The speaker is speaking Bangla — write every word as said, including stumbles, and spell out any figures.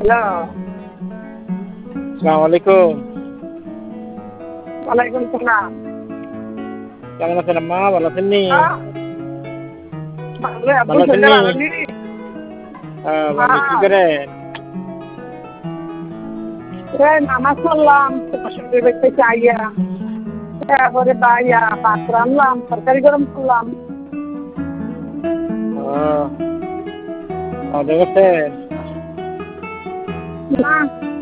হ্যালো। আসসালামু আলাইকুম। ওয়ালাইকুম সালাম। কেমন আছেন আম্মা? ভালো আছেন নি? হ্যাঁ। ভালো আব্বু ভালো আছেন শরীরটা নি? ভালো নি? হ্যাঁ, ভালো। কি হ্যাঁ। করেন? এই নামাজ পড়লাম শ্বশুর বাড়ি থেকে আইয়া। তারপরে বাইয়া ভাত রান্নলাম, তরকারি গরম করলাম। ও খাওয়া দাওয়া করছেন? না